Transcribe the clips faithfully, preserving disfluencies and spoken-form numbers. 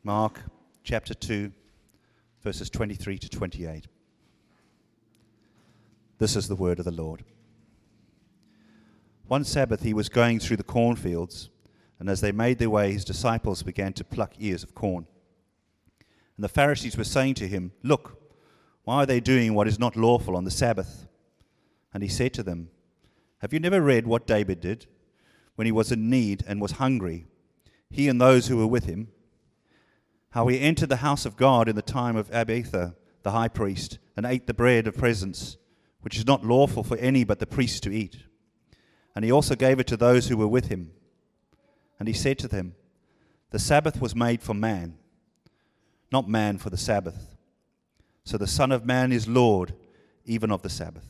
Mark chapter two, verses twenty-three to twenty-eight. This is the word of the Lord. One Sabbath he was going through the cornfields, and as they made their way, his disciples began to pluck ears of corn. And the Pharisees were saying to him, "Look, why are they doing what is not lawful on the Sabbath?" And he said to them, "Have you never read what David did when he was in need and was hungry, he and those who were with him? How he entered the house of God in the time of Abiathar, the high priest, and ate the bread of presence, which is not lawful for any but the priests to eat. And he also gave it to those who were with him. And he said to them, the Sabbath was made for man, not man for the Sabbath. So the Son of Man is Lord, even of the Sabbath."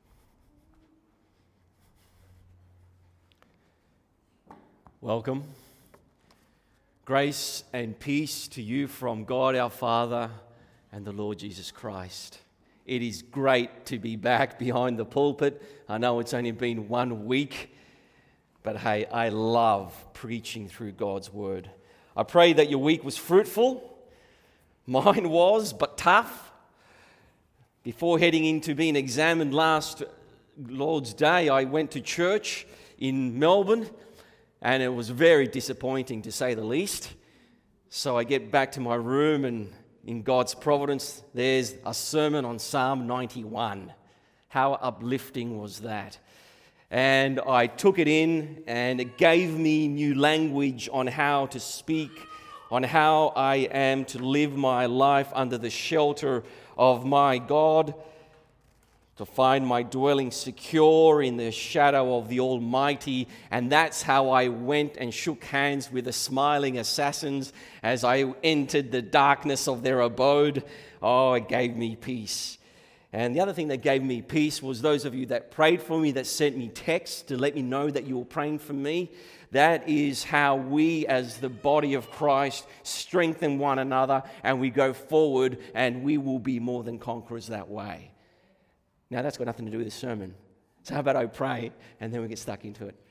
Welcome. Grace and peace to you from God our Father and the Lord Jesus Christ. It is great to be back behind the pulpit. I know it's only been one week, but hey, I love preaching through God's Word. I pray that your week was fruitful. Mine was, but tough. Before heading into being examined last Lord's Day, I went to church in Melbourne, and it was very disappointing, to say the least. So I get back to my room, and in God's providence, there's a sermon on Psalm ninety-one. How uplifting was that? And I took it in, and it gave me new language on how to speak, on how I am to live my life under the shelter of my God, to find my dwelling secure in the shadow of the Almighty. And that's how I went and shook hands with the smiling assassins as I entered the darkness of their abode. Oh, it gave me peace. And the other thing that gave me peace was those of you that prayed for me, that sent me texts to let me know that you were praying for me. That is how we, as the body of Christ, strengthen one another, and we go forward, and we will be more than conquerors that way. Now, that's got nothing to do with the sermon. So how about I pray, and then we get stuck into it.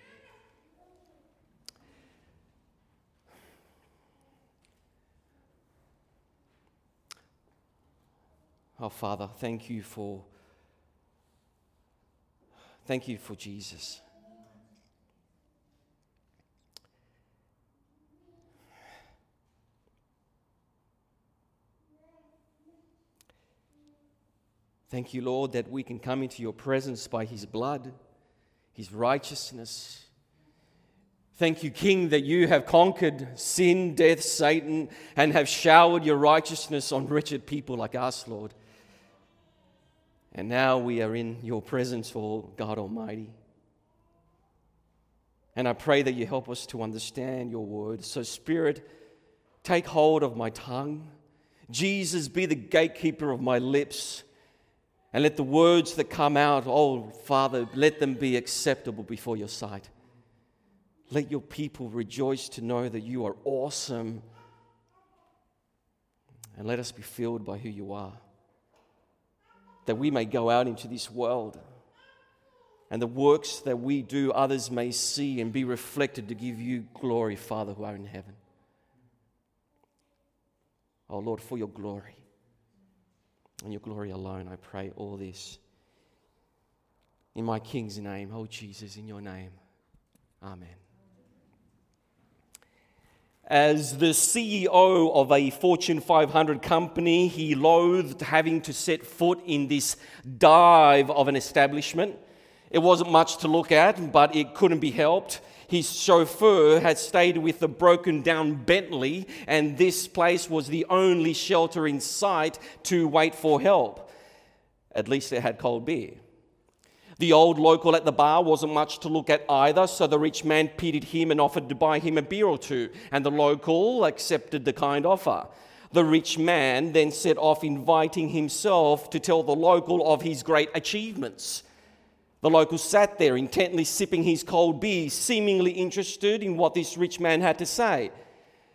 Oh, Father, thank you for, thank you for Jesus. Thank you, Lord, that we can come into your presence by his blood, his righteousness. Thank you, King, that you have conquered sin, death, Satan, and have showered your righteousness on wretched people like us, Lord. And now we are in your presence, oh God Almighty. And I pray that you help us to understand your word. So, Spirit, take hold of my tongue. Jesus, be the gatekeeper of my lips. And let the words that come out, oh Father, let them be acceptable before your sight. Let your people rejoice to know that you are awesome. And let us be filled by who you are. That we may go out into this world, and the works that we do, others may see and be reflected to give you glory, Father, who are in heaven. Oh Lord, for your glory. And your glory alone, I pray all this. In my King's name, oh Jesus, in your name. Amen. As the C E O of a Fortune five hundred company, he loathed having to set foot in this dive of an establishment. It wasn't much to look at, but it couldn't be helped. His chauffeur had stayed with a broken down Bentley, and this place was the only shelter in sight to wait for help. At least it had cold beer. The old local at the bar wasn't much to look at either, so the rich man pitied him and offered to buy him a beer or two, and the local accepted the kind offer. The rich man then set off inviting himself to tell the local of his great achievements. The local sat there intently sipping his cold beer, seemingly interested in what this rich man had to say.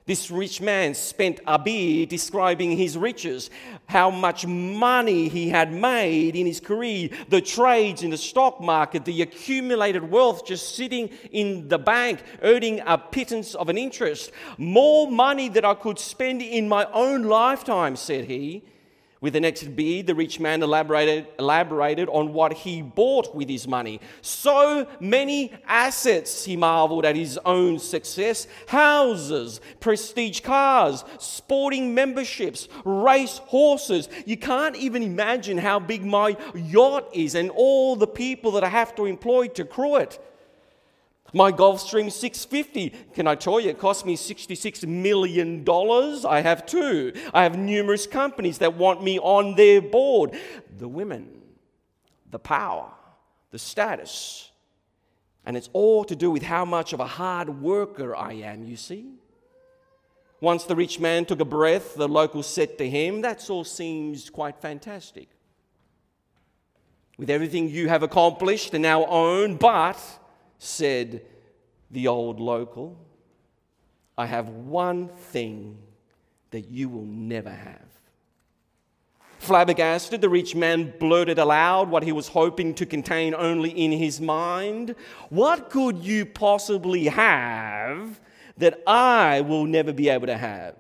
This rich man spent a bit describing his riches, how much money he had made in his career, the trades in the stock market, the accumulated wealth just sitting in the bank, earning a pittance of an interest. More money than I could spend in my own lifetime, said he. With the next bid, the rich man elaborated, elaborated on what he bought with his money. So many assets, he marveled at his own success. Houses, prestige cars, sporting memberships, race horses. You can't even imagine how big my yacht is and all the people that I have to employ to crew it. My Gulfstream six fifty, can I tell you, it cost me sixty-six million dollars. I have two. I have numerous companies that want me on their board. The women, the power, the status. And it's all to do with how much of a hard worker I am, you see. Once the rich man took a breath, the locals said to him, "That all seems quite fantastic. With everything you have accomplished and now own, but," said the old local, "I have one thing that you will never have." Flabbergasted, the rich man blurted aloud what he was hoping to contain only in his mind. "What could you possibly have that I will never be able to have?"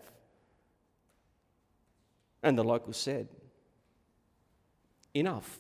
And the local said, "Enough.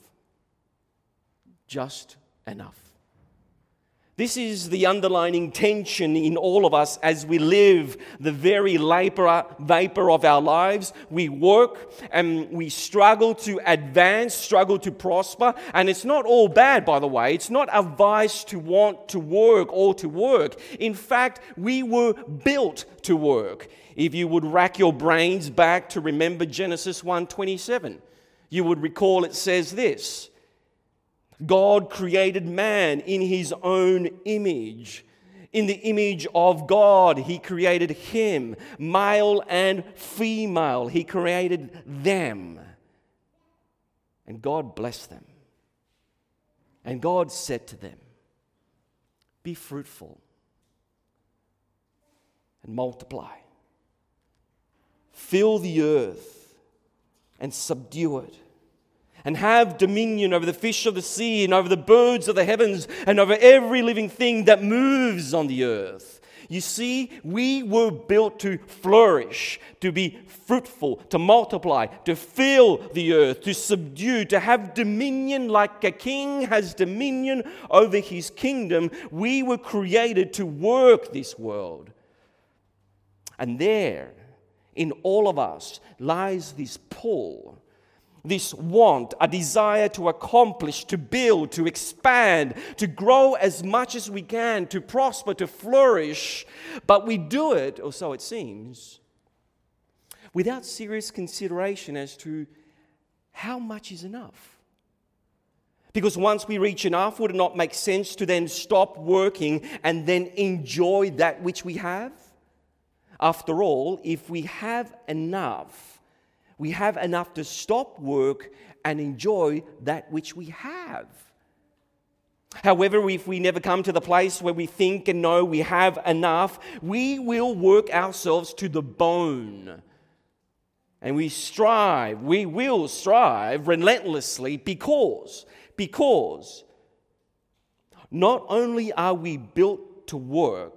Just enough." This is the underlying tension in all of us as we live the very vapor of our lives. We work and we struggle to advance, struggle to prosper. And it's not all bad, by the way. It's not a vice to want to work or to work. In fact, we were built to work. If you would rack your brains back to remember Genesis one twenty-seven, you would recall it says this: God created man in his own image. In the image of God, he created him. Male and female, he created them. And God blessed them. And God said to them, "Be fruitful and multiply. Fill the earth and subdue it. And have dominion over the fish of the sea and over the birds of the heavens and over every living thing that moves on the earth." You see, we were built to flourish, to be fruitful, to multiply, to fill the earth, to subdue, to have dominion like a king has dominion over his kingdom. We were created to work this world. And there, in all of us, lies this pull, this want, a desire to accomplish, to build, to expand, to grow as much as we can, to prosper, to flourish. But we do it, or so it seems, without serious consideration as to how much is enough. Because once we reach enough, would it not make sense to then stop working and then enjoy that which we have? After all, if we have enough, we have enough to stop work and enjoy that which we have. However, if we never come to the place where we think and know we have enough, we will work ourselves to the bone. And we strive, we will strive relentlessly because, because not only are we built to work,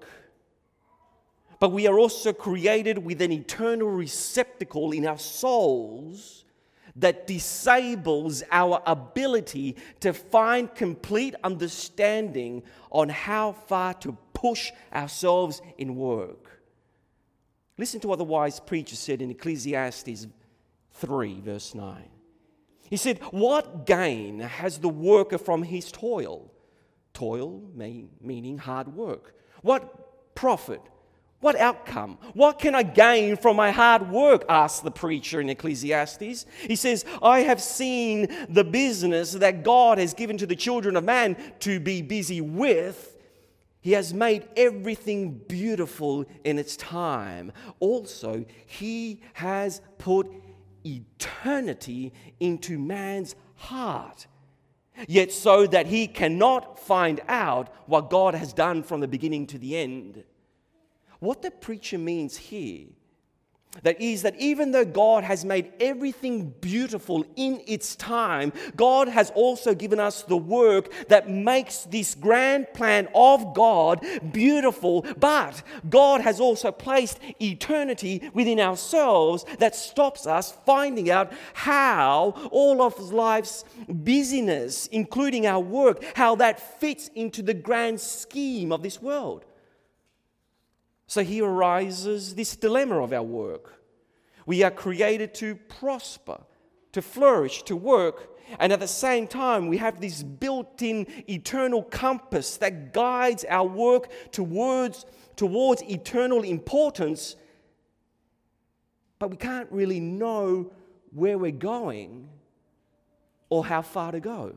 but we are also created with an eternal receptacle in our souls that disables our ability to find complete understanding on how far to push ourselves in work. Listen to what the wise preacher said in Ecclesiastes three, verse nine. He said, "What gain has the worker from his toil?" Toil meaning hard work. "What profit? What outcome? What can I gain from my hard work?" asked the preacher in Ecclesiastes. He says, "I have seen the business that God has given to the children of man to be busy with. He has made everything beautiful in its time. Also, He has put eternity into man's heart, yet so that he cannot find out what God has done from the beginning to the end. What the preacher means here, that is that even though God has made everything beautiful in its time, God has also given us the work that makes this grand plan of God beautiful. But God has also placed eternity within ourselves that stops us finding out how all of life's busyness, including our work, how that fits into the grand scheme of this world. So here arises this dilemma of our work. We are created to prosper, to flourish, to work, and at the same time we have this built-in eternal compass that guides our work towards, towards eternal importance, but we can't really know where we're going or how far to go.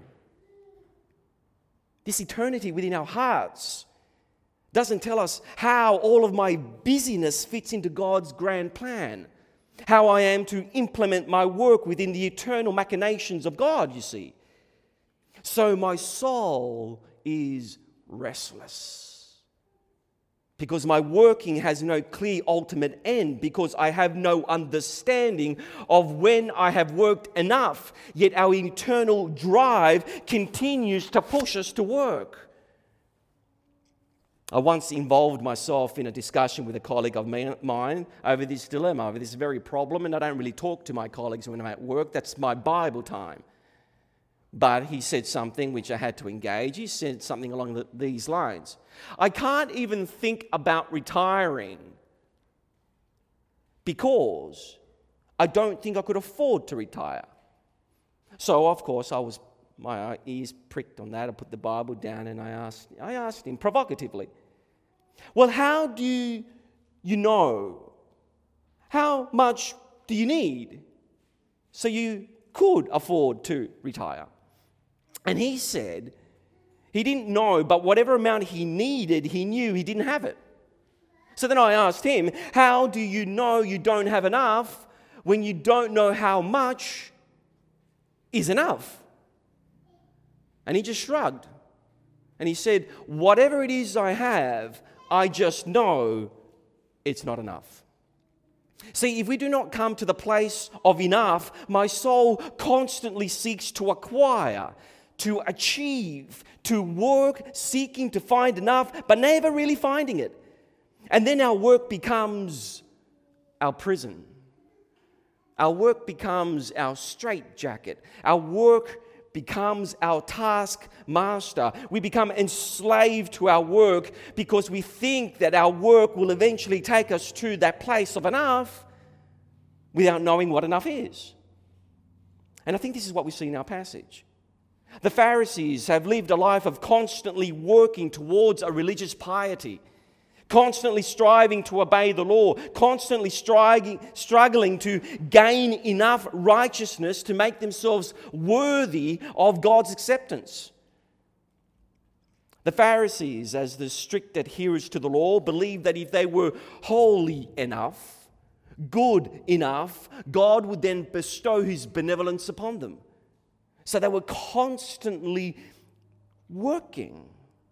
This eternity within our hearts doesn't tell us how all of my busyness fits into God's grand plan, how I am to implement my work within the eternal machinations of God, you see. So my soul is restless because my working has no clear ultimate end, because I have no understanding of when I have worked enough, yet our eternal drive continues to push us to work. I once involved myself in a discussion with a colleague of mine over this dilemma, over this very problem, and I don't really talk to my colleagues when I'm at work. That's my Bible time. But he said something which I had to engage. He said something along the, these lines. I can't even think about retiring because I don't think I could afford to retire. So, of course, I was my ears pricked on that. I put the Bible down and I asked, I asked him provocatively, well, how do you, you know? How much do you need so you could afford to retire? And he said he didn't know, but whatever amount he needed, he knew he didn't have it. So then I asked him, how do you know you don't have enough when you don't know how much is enough? And he just shrugged. And he said, whatever it is I have, I just know it's not enough. See, if we do not come to the place of enough, my soul constantly seeks to acquire, to achieve, to work, seeking to find enough, but never really finding it. And then our work becomes our prison. Our work becomes our straitjacket. Our work becomes our taskmaster. We become enslaved to our work because we think that our work will eventually take us to that place of enough without knowing what enough is. And I think this is what we see in our passage. The Pharisees have lived a life of constantly working towards a religious piety, constantly striving to obey the law, constantly striving, struggling to gain enough righteousness to make themselves worthy of God's acceptance. The Pharisees, as the strict adherents to the law, believed that if they were holy enough, good enough, God would then bestow His benevolence upon them. So they were constantly working,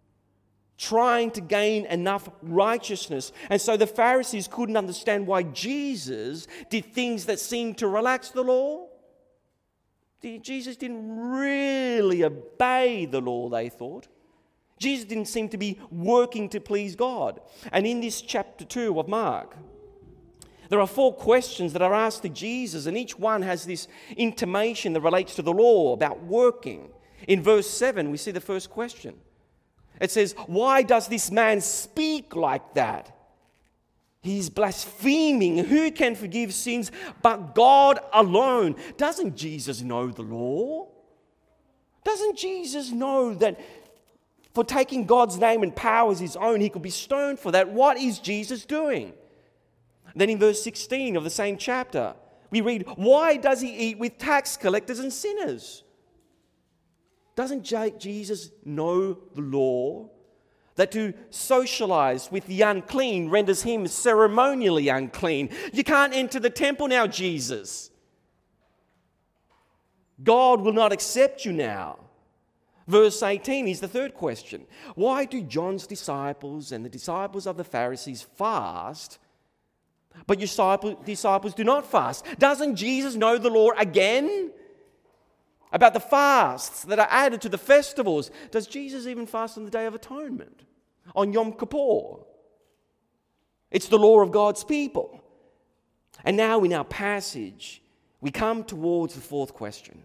trying to gain enough righteousness. And so the Pharisees couldn't understand why Jesus did things that seemed to relax the law. Jesus didn't really obey the law, they thought. Jesus didn't seem to be working to please God. And in this chapter two of Mark, there are four questions that are asked to Jesus, and each one has this intimation that relates to the law about working. In verse seven, we see the first question. It says, why does this man speak like that? He's blaspheming. Who can forgive sins but God alone? Doesn't Jesus know the law? Doesn't Jesus know that for taking God's name and power as his own, he could be stoned for that? What is Jesus doing? Then in verse sixteen of the same chapter, we read, why does he eat with tax collectors and sinners? Doesn't Jesus know the law? That to socialize with the unclean renders him ceremonially unclean. You can't enter the temple now, Jesus. God will not accept you now. Verse eighteen is the third question. Why do John's disciples and the disciples of the Pharisees fast, but your disciples do not fast? Doesn't Jesus know the law again about the fasts that are added to the festivals? Does Jesus even fast on the Day of Atonement, on Yom Kippur? It's the law of God's people. And now in our passage, we come towards the fourth question.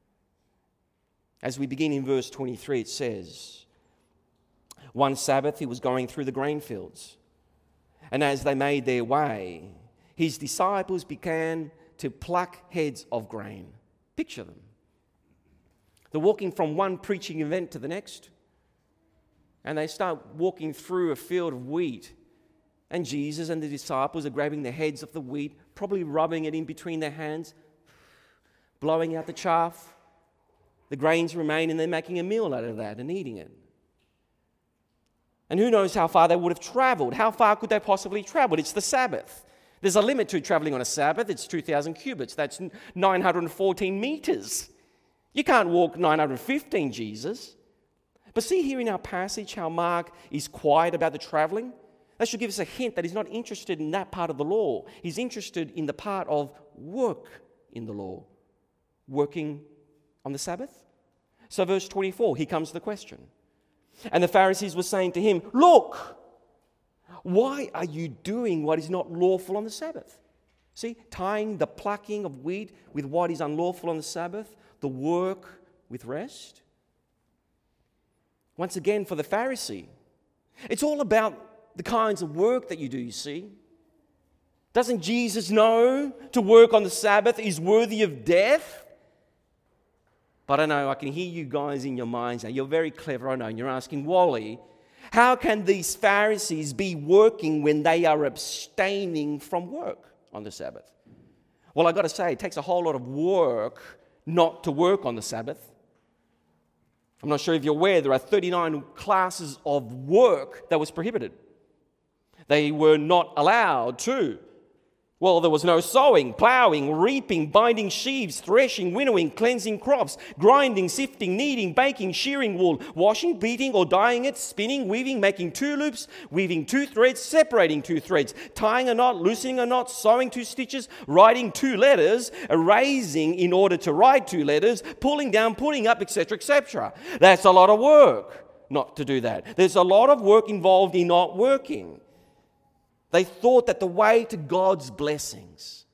As we begin in verse twenty-three, it says, one Sabbath he was going through the grain fields, and as they made their way, his disciples began to pluck heads of grain. Picture them. They're walking from one preaching event to the next, and they start walking through a field of wheat, and Jesus and the disciples are grabbing the heads of the wheat, probably rubbing it in between their hands, blowing out the chaff. The grains remain, and they're making a meal out of that and eating it. And who knows how far they would have traveled? How far could they possibly travel? It's the Sabbath. There's a limit to traveling on a Sabbath. It's two thousand cubits. That's nine hundred fourteen meters. You can't walk nine hundred fifteen, Jesus. But see here in our passage how Mark is quiet about the traveling. That should give us a hint that he's not interested in that part of the law. He's interested in the part of work in the law. Working on the Sabbath. So verse twenty-four, here comes the question. And the Pharisees were saying to him, look, why are you doing what is not lawful on the Sabbath? See, tying the plucking of wheat with what is unlawful on the Sabbath, the work with rest. Once again, for the Pharisee, it's all about the kinds of work that you do, you see. Doesn't Jesus know to work on the Sabbath is worthy of death? But I know I can hear you guys in your minds now. You're very clever, I know. And you're asking, Wally, how can these Pharisees be working when they are abstaining from work on the Sabbath? Well, I've got to say, it takes a whole lot of work not to work on the Sabbath. I'm not sure if you're aware, there are thirty-nine classes of work that was prohibited. They were not allowed to. Well, there was no sowing, ploughing, reaping, binding sheaves, threshing, winnowing, cleansing crops, grinding, sifting, kneading, baking, shearing wool, washing, beating or dyeing it, spinning, weaving, making two loops, weaving two threads, separating two threads, tying a knot, loosening a knot, sewing two stitches, writing two letters, erasing in order to write two letters, pulling down, putting up, et cetera, et cetera. That's a lot of work not to do that. There's a lot of work involved in not working. They thought that the way to God's blessings.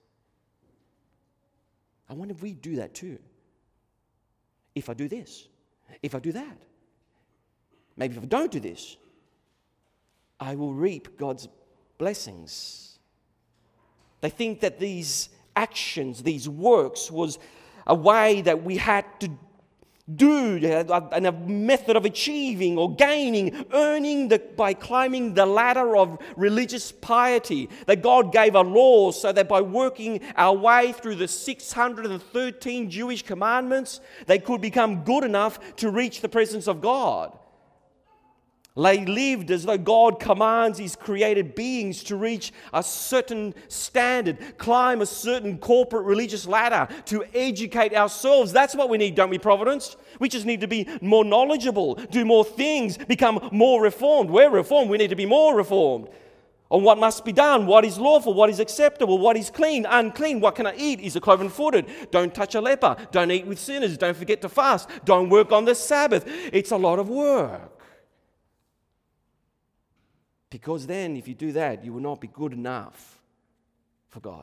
I wonder if we do that too. If I do this, if I do that, maybe if I don't do this, I will reap God's blessings. They think that these actions, these works, was a way that we had to do, and a method of achieving or gaining, earning the, by climbing the ladder of religious piety. That God gave a law so that by working our way through the six hundred thirteen Jewish commandments, they could become good enough to reach the presence of God. They lived as though God commands His created beings to reach a certain standard, climb a certain corporate religious ladder, to educate ourselves. That's what we need, don't we, Providence? We just need to be more knowledgeable, do more things, become more reformed. We're reformed, we need to be more reformed. On what must be done, what is lawful, what is acceptable, what is clean, unclean, what can I eat, is a cloven-footed, don't touch a leper, don't eat with sinners, don't forget to fast, don't work on the Sabbath. It's a lot of work. Because then, if you do that, you will not be good enough for God.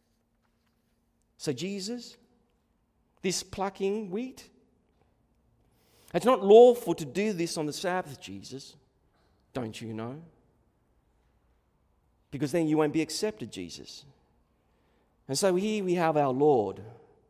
So Jesus, this plucking wheat, it's not lawful to do this on the Sabbath, Jesus. Don't you know? Because then you won't be accepted, Jesus. And so here we have our Lord.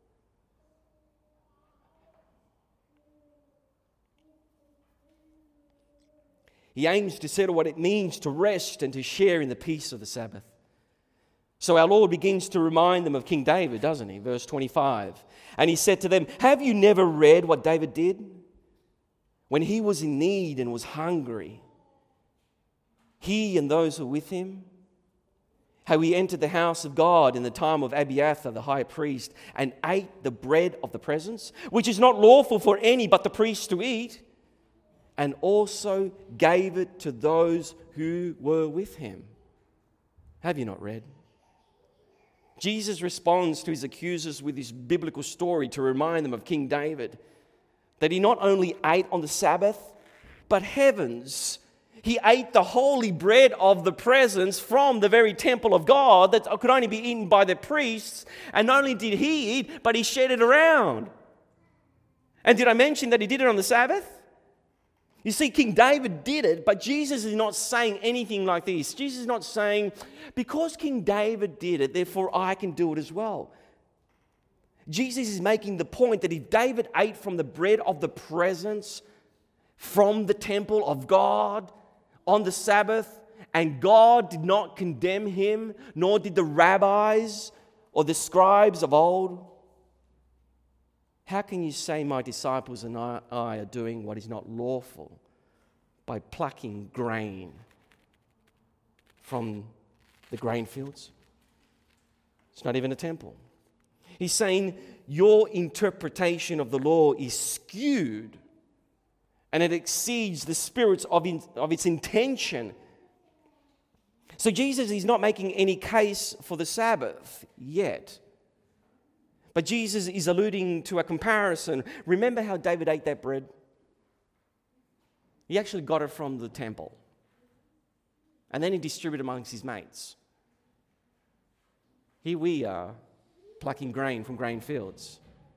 He aims to settle what it means to rest and to share in the peace of the Sabbath. So our Lord begins to remind them of King David, doesn't he? Verse twenty-five. And he said to them, have you never read what David did? When he was in need and was hungry, he and those who were with him, how he entered the house of God in the time of Abiathar, the high priest, and ate the bread of the presence, which is not lawful for any but the priest to eat, and also gave it to those who were with him. Have you not read? Jesus responds to his accusers with this biblical story to remind them of King David, that he not only ate on the Sabbath, but heavens, he ate the holy bread of the presence from the very temple of God that could only be eaten by the priests. And not only did he eat, but he shared it around. And did I mention that he did it on the Sabbath? You see, King David did it, but Jesus is not saying anything like this. Jesus is not saying, because King David did it, therefore I can do it as well. Jesus is making the point that if David ate from the bread of the presence from the temple of God on the Sabbath, and God did not condemn him, nor did the rabbis or the scribes of old, how can you say my disciples and I are doing what is not lawful by plucking grain from the grain fields? It's not even a temple. He's saying your interpretation of the law is skewed and it exceeds the spirit of, in, of its intention. So Jesus is not making any case for the Sabbath yet. But Jesus is alluding to a comparison. Remember how David ate that bread? He actually got it from the temple. And then he distributed amongst his mates. Here we are, plucking grain from grain fields.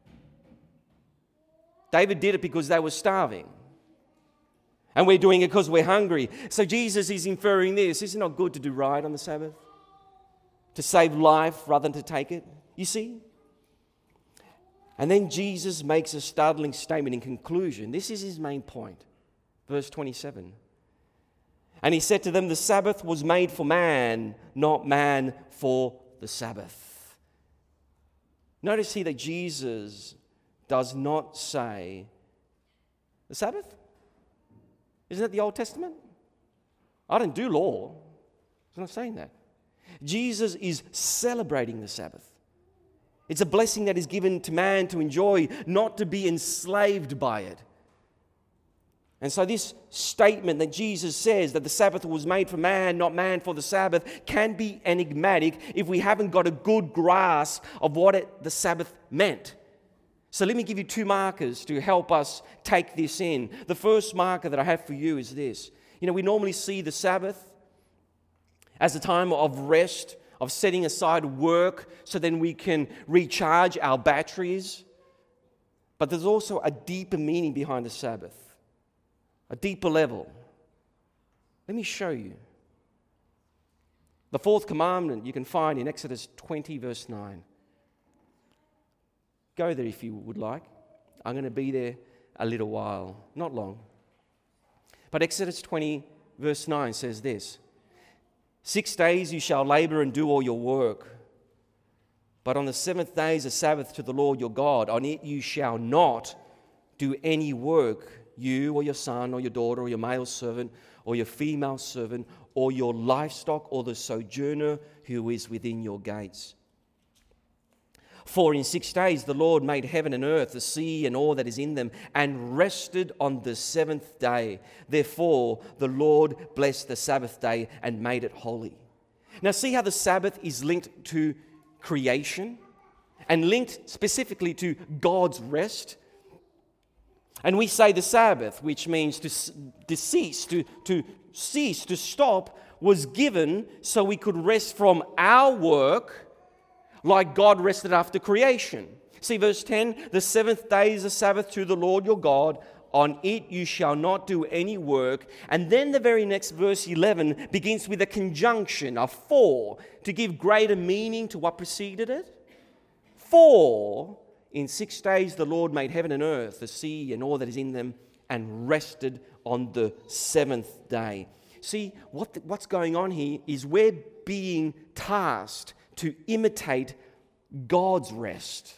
David did it because they were starving. And we're doing it because we're hungry. So Jesus is inferring this. Is it not good to do right on the Sabbath? To save life rather than to take it? You see? And then Jesus makes a startling statement in conclusion. This is his main point. Verse twenty-seven. And he said to them, the Sabbath was made for man, not man for the Sabbath. Notice here that Jesus does not say, the Sabbath? Isn't that the Old Testament? I don't do law. He's not saying that. Jesus is celebrating the Sabbath. It's a blessing that is given to man to enjoy, not to be enslaved by it. And so this statement that Jesus says that the Sabbath was made for man, not man for the Sabbath, can be enigmatic if we haven't got a good grasp of what it, the Sabbath meant. So let me give you two markers to help us take this in. The first marker that I have for you is this. You know, we normally see the Sabbath as a time of rest, of setting aside work so then we can recharge our batteries. But there's also a deeper meaning behind the Sabbath, a deeper level. Let me show you. The fourth commandment you can find in Exodus twenty, verse nine. Go there if you would like. I'm going to be there a little while, not long. But Exodus twenty, verse nine says this. Six days you shall labor and do all your work. But on the seventh day is a Sabbath to the Lord your God. On it you shall not do any work, you or your son or your daughter or your male servant or your female servant or your livestock or the sojourner who is within your gates. For in six days the Lord made heaven and earth, the sea and all that is in them, and rested on the seventh day. Therefore the Lord blessed the Sabbath day and made it holy. Now see how the Sabbath is linked to creation and linked specifically to God's rest. And we say the Sabbath, which means to, to cease, to, to cease, to stop, was given so we could rest from our work like God rested after creation. See verse ten, the seventh day is a Sabbath to the Lord your God. On it you shall not do any work. And then the very next verse eleven begins with a conjunction, a for, to give greater meaning to what preceded it. For in six days the Lord made heaven and earth, the sea and all that is in them, and rested on the seventh day. See, what the, what's going on here is we're being tasked to imitate God's rest.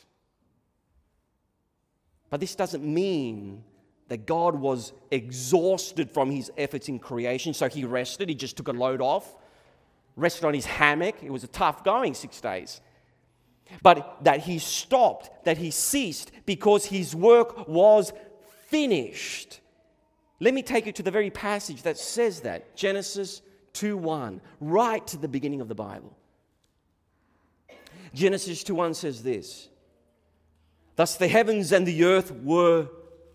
But this doesn't mean that God was exhausted from his efforts in creation, so he rested, he just took a load off. rested on his hammock. It was a tough going six days. But that he stopped, that he ceased because his work was finished. Let me take you to the very passage that says that. Genesis two one, right to the beginning of the Bible. Genesis two one says this. Thus the heavens and the earth were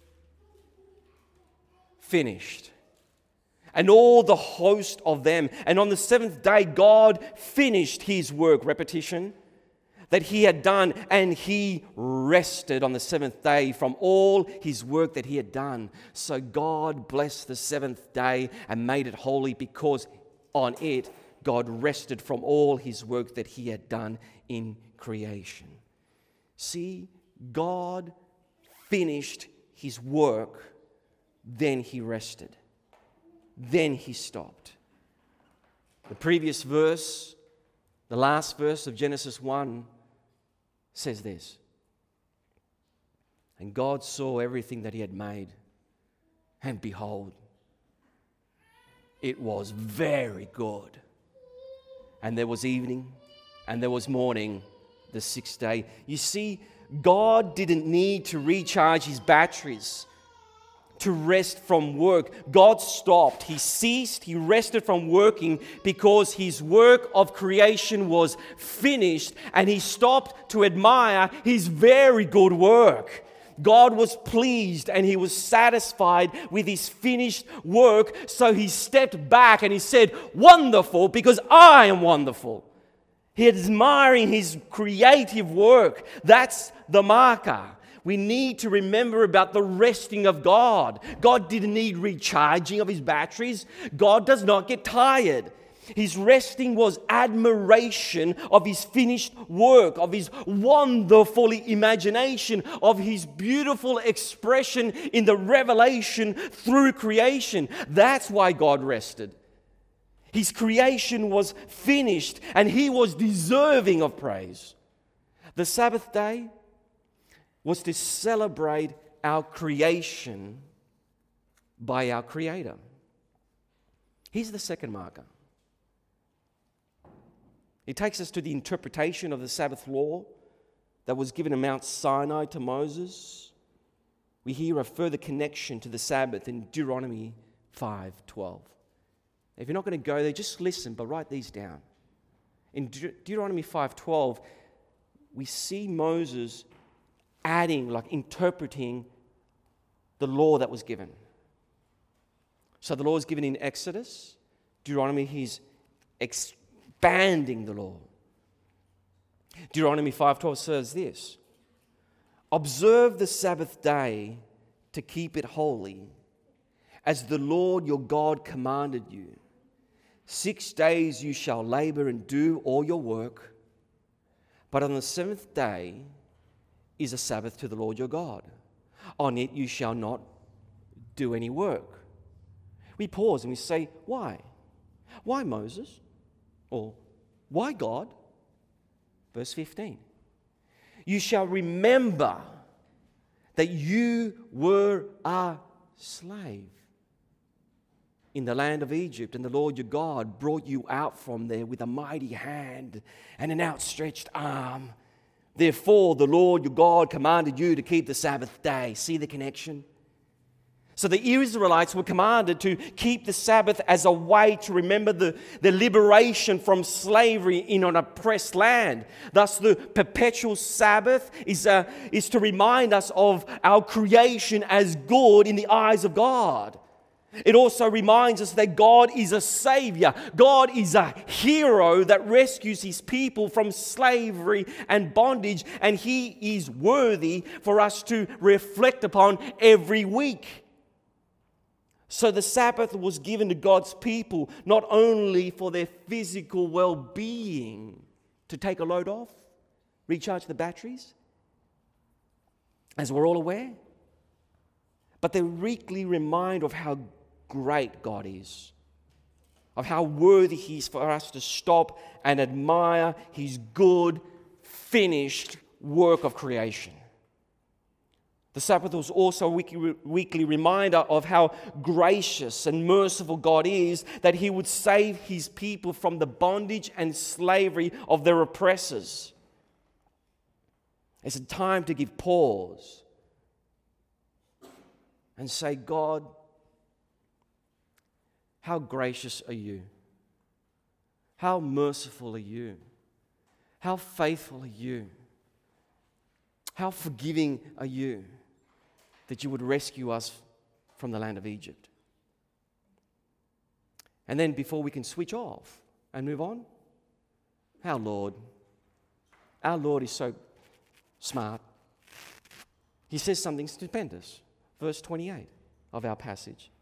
finished, and all the host of them. And on the seventh day God finished his work, repetition, that he had done, and he rested on the seventh day from all his work that he had done. So God blessed the seventh day and made it holy, because on it God rested from all his work that he had done in creation. See, God finished his work, then he rested. Then he stopped. The previous verse, the last verse of Genesis one, says this. And God saw everything that he had made, and behold, it was very good. And there was evening, and there was morning, the sixth day. You see, God didn't need to recharge his batteries to rest from work. God stopped. He ceased. He rested from working because his work of creation was finished, and he stopped to admire his very good work. God was pleased and he was satisfied with his finished work, so he stepped back and he said, "Wonderful, because I am wonderful." He is admiring his creative work. That's the marker. We need to remember about the resting of God. God didn't need recharging of his batteries. God does not get tired. His resting was admiration of his finished work, of his wonderful imagination, of his beautiful expression in the revelation through creation. That's why God rested. His creation was finished, and he was deserving of praise. The Sabbath day was to celebrate our creation by our Creator. Here's the second marker. It takes us to the interpretation of the Sabbath law that was given in Mount Sinai to Moses. We hear a further connection to the Sabbath in Deuteronomy five twelve. If you're not going to go there, just listen, but write these down. In De- Deuteronomy five twelve, we see Moses adding, like interpreting the law that was given. So the law is given in Exodus. Deuteronomy, he's expanding the law. Deuteronomy five twelve says this: "Observe the Sabbath day to keep it holy, as the Lord your God commanded you. Six days you shall labor and do all your work, but on the seventh day is a Sabbath to the Lord your God. On it you shall not do any work." We pause and we say, why? Why Moses? Or why God? Verse fifteen. "You shall remember that you were a slave in the land of Egypt, and the Lord your God brought you out from there with a mighty hand and an outstretched arm. Therefore, the Lord your God commanded you to keep the Sabbath day." See the connection? So the Israelites were commanded to keep the Sabbath as a way to remember the, the liberation from slavery in an oppressed land. Thus, the perpetual Sabbath is, a, is to remind us of our creation as good in the eyes of God. It also reminds us that God is a Savior. God is a hero that rescues his people from slavery and bondage, and he is worthy for us to reflect upon every week. So the Sabbath was given to God's people not only for their physical well-being, to take a load off, recharge the batteries, as we're all aware, but they're weekly reminder of how great God is, of how worthy he is for us to stop and admire his good, finished work of creation. The Sabbath was also a weekly, weekly reminder of how gracious and merciful God is, that He would save His people from the bondage and slavery of their oppressors. It's a time to give pause and say, God, how gracious are you? How merciful are you? How faithful are you? How forgiving are you that you would rescue us from the land of Egypt? And then before we can switch off and move on, our Lord, our Lord is so smart. He says something stupendous. Verse twenty-eight of our passage.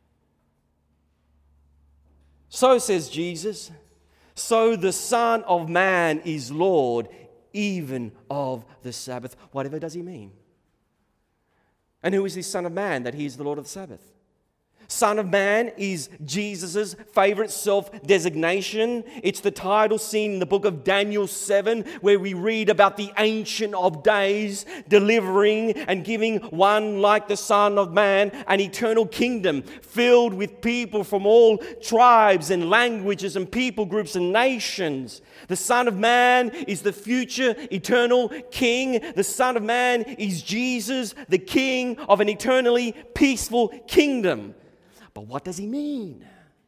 So says Jesus, so the Son of Man is Lord, even of the Sabbath. Whatever does He mean? And who is this Son of Man that He is the Lord of the Sabbath? Son of Man is Jesus' favorite self-designation. It's the title seen in the book of Daniel seven, where we read about the Ancient of Days delivering and giving one like the Son of Man an eternal kingdom filled with people from all tribes and languages and people groups and nations. The Son of Man is the future eternal King. The Son of Man is Jesus, the King of an eternally peaceful kingdom. But what does He mean?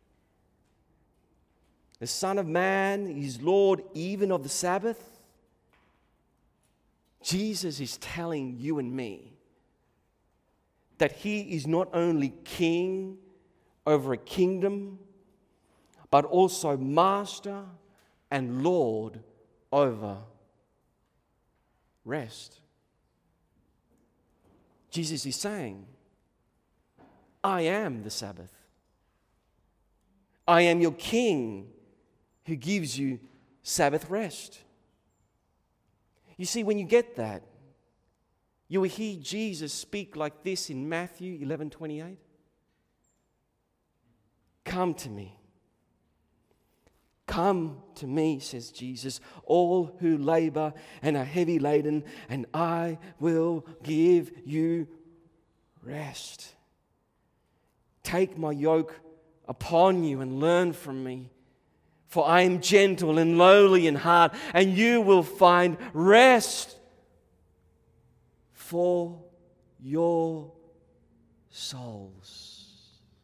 The Son of Man is Lord even of the Sabbath. Jesus is telling you and me that He is not only King over a kingdom, but also Master and Lord over rest. Jesus is saying, I am the Sabbath. I am your King who gives you Sabbath rest. You see, when you get that, you will hear Jesus speak like this in Matthew eleven twenty-eight. Come to me. Come to me, says Jesus, all who labor and are heavy laden, and I will give you rest. Take my yoke upon you and learn from me, for I am gentle and lowly in heart, and you will find rest for your souls.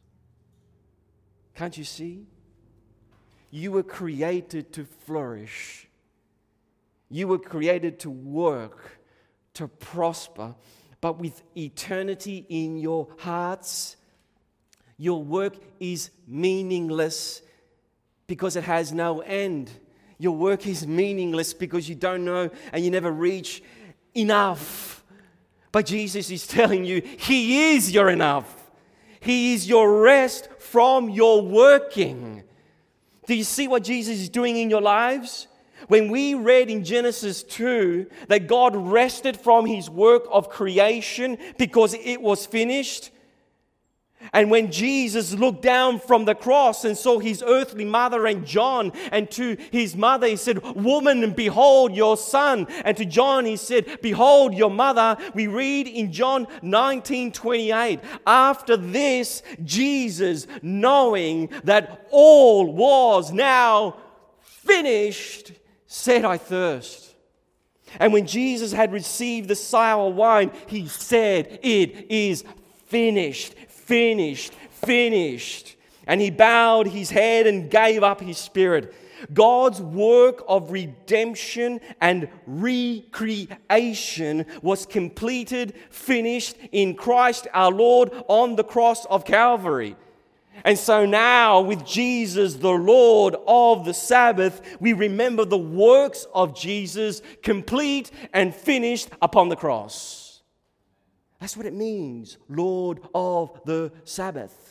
Can't you see? You were created to flourish. You were created to work, to prosper, but with eternity in your hearts, your work is meaningless because it has no end. Your work is meaningless because you don't know and you never reach enough. But Jesus is telling you, He is your enough. He is your rest from your working. Do you see what Jesus is doing in your lives? When we read in Genesis two that God rested from His work of creation because it was finished, and when Jesus looked down from the cross and saw His earthly mother and John, and to His mother He said, "Woman, behold your son." And to John He said, "Behold your mother." We read in John nineteen twenty-eight, after this, Jesus, knowing that all was now finished, said, "I thirst." And when Jesus had received the sour wine, He said, "It is finished. Finished, finished." And He bowed His head and gave up His spirit. God's work of redemption and recreation was completed, finished in Christ our Lord on the cross of Calvary. And so now, with Jesus, the Lord of the Sabbath, we remember the works of Jesus complete and finished upon the cross. That's what it means, Lord of the Sabbath.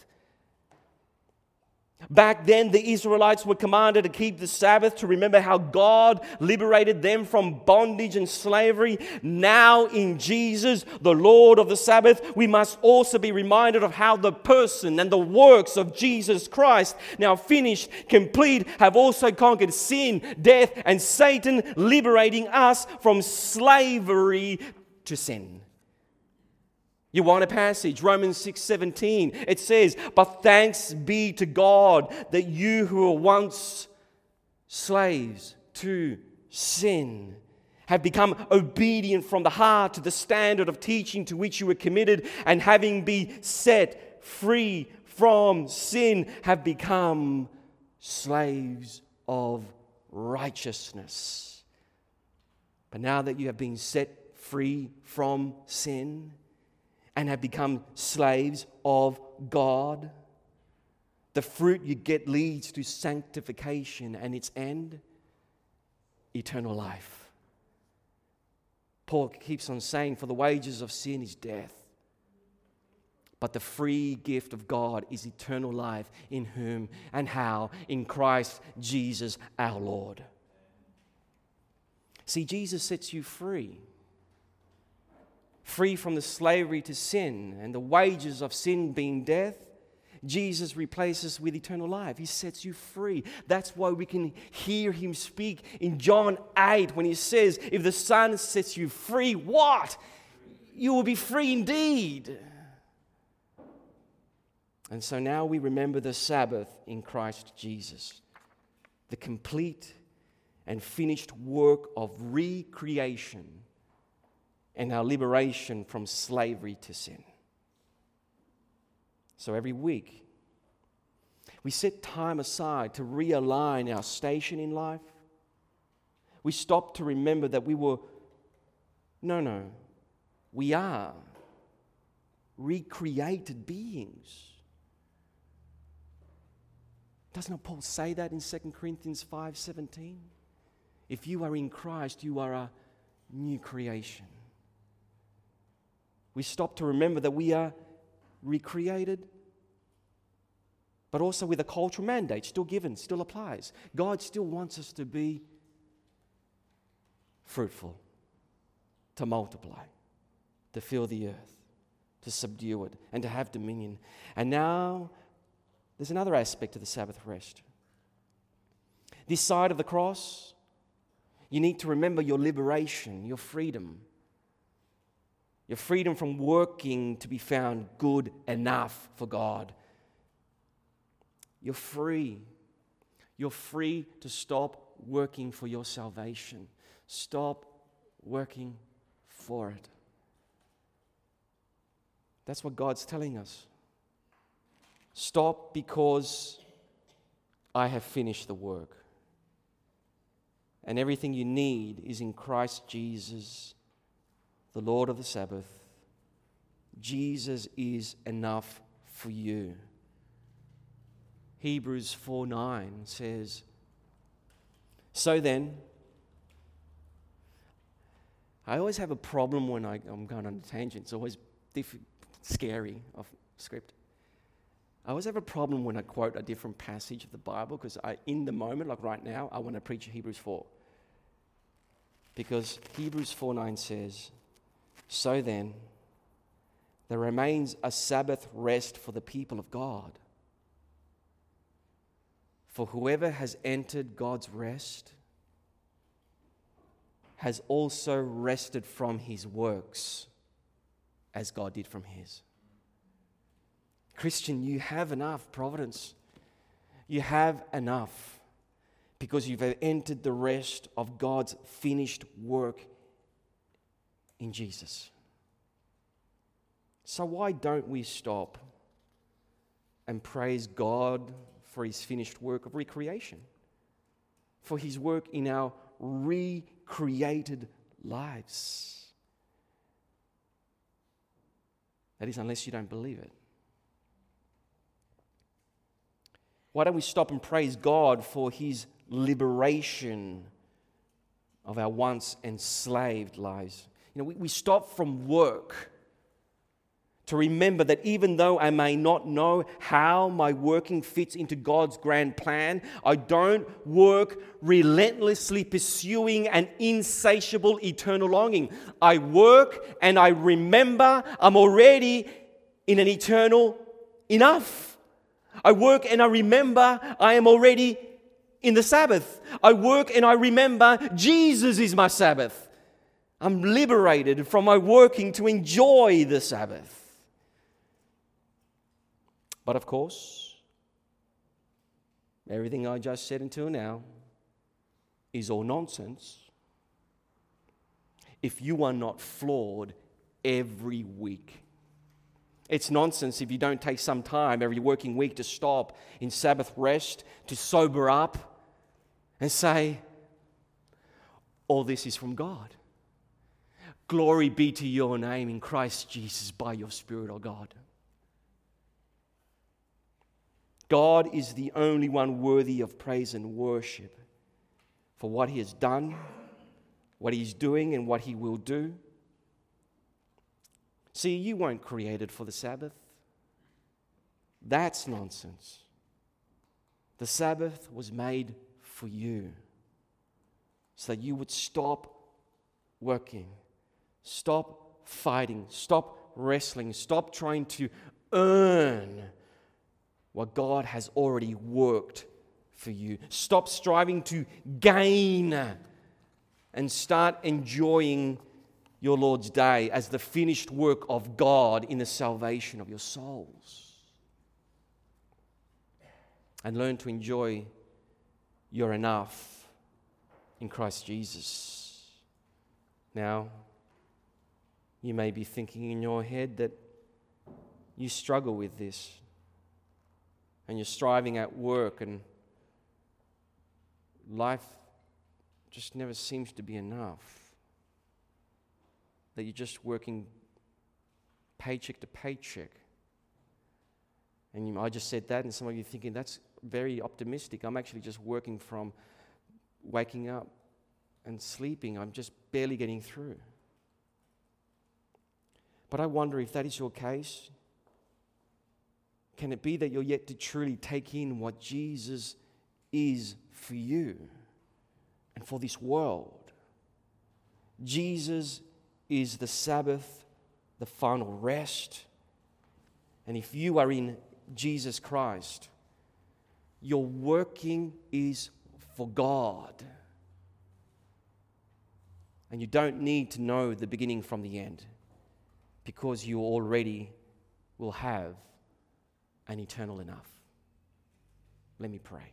Back then, the Israelites were commanded to keep the Sabbath, to remember how God liberated them from bondage and slavery. Now, in Jesus, the Lord of the Sabbath, we must also be reminded of how the person and the works of Jesus Christ, now finished, complete, have also conquered sin, death, and Satan, liberating us from slavery to sin. You want a passage? Romans six seventeen. It says, "But thanks be to God that you who were once slaves to sin have become obedient from the heart to the standard of teaching to which you were committed, and having been set free from sin, have become slaves of righteousness." But now that you have been set free from sin and have become slaves of God, the fruit you get leads to sanctification, and its end, eternal life. Paul keeps on saying, "For the wages of sin is death, but the free gift of God is eternal life, in whom and how? In Christ Jesus our Lord." See, Jesus sets you free. Free from the slavery to sin and the wages of sin being death. Jesus replaces with eternal life. He sets you free. That's why we can hear him speak in John eight when he says, "If the Son sets you free, what? You will be free indeed." And so now we remember the Sabbath in Christ Jesus, the complete and finished work of recreation and our liberation from slavery to sin. So every week, we set time aside to realign our station in life. We stop to remember that we were, no, no, we are recreated beings. Doesn't not Paul say that in Second Corinthians five seventeen? If you are in Christ, you are a new creation. We stop to remember that we are recreated, but also with a cultural mandate still given, still applies. God still wants us to be fruitful, to multiply, to fill the earth, to subdue it, and to have dominion. And now there's another aspect of the Sabbath rest. This side of the cross, you need to remember your liberation, your freedom. Your freedom from working to be found good enough for God. You're free. You're free to stop working for your salvation. Stop working for it. That's what God's telling us. Stop because I have finished the work. And everything you need is in Christ Jesus, the Lord of the Sabbath. Jesus is enough for you. Hebrews four nine says, "So then," I always have a problem when I, I'm going on a tangent. It's always diff- scary of script. I always have a problem when I quote a different passage of the Bible, because I, in the moment, like right now, I want to preach Hebrews four. Because Hebrews four nine says, "So then, there remains a Sabbath rest for the people of God. For whoever has entered God's rest has also rested from his works, as God did from his." Christian, you have enough, Providence. You have enough because you've entered the rest of God's finished work in Jesus. So why don't we stop and praise God for his finished work of recreation, for his work in our recreated lives? That is, unless you don't believe it. Why don't we stop and praise God for his liberation of our once enslaved lives? You know, we, we stop from work to remember that even though I may not know how my working fits into God's grand plan, I don't work relentlessly pursuing an insatiable eternal longing. I work and I remember I'm already in an eternal enough. I work and I remember I am already in the Sabbath. I work and I remember Jesus is my Sabbath. I'm liberated from my working to enjoy the Sabbath. But of course, everything I just said until now is all nonsense if you are not flawed every week. It's nonsense if you don't take some time every working week to stop in Sabbath rest, to sober up and say, all this is from God. Glory be to your name in Christ Jesus by your Spirit, O God. God is the only one worthy of praise and worship for what He has done, what He's doing, and what He will do. See, you weren't created for the Sabbath. That's nonsense. The Sabbath was made for you so that you would stop working, stop fighting, stop wrestling, stop trying to earn what God has already worked for you. Stop striving to gain and start enjoying your Lord's day as the finished work of God in the salvation of your souls. And learn to enjoy your enough in Christ Jesus. Now, you may be thinking in your head that you struggle with this and you're striving at work and life just never seems to be enough. That you're just working paycheck to paycheck. And you, I just said that, and some of you are thinking, that's very optimistic. I'm actually just working from waking up and sleeping. I'm just barely getting through. But I wonder if that is your case. Can it be that you're yet to truly take in what Jesus is for you and for this world? Jesus is the Sabbath, the final rest. And if you are in Jesus Christ, your working is for God. And you don't need to know the beginning from the end, because you already will have an eternal enough. Let me pray.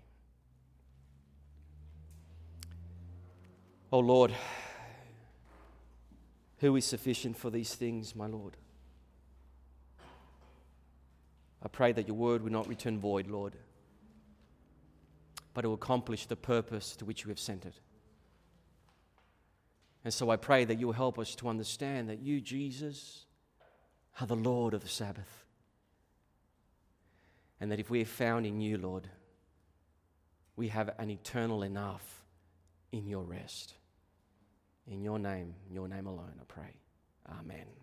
Oh Lord, who is sufficient for these things, my Lord? I pray that your word will not return void, Lord, but it will accomplish the purpose to which you have sent it. And so I pray that you will help us to understand that you, Jesus, are the Lord of the Sabbath. And that if we are found in you, Lord, we have an eternal enough in your rest. In your name, your name alone, I pray. Amen.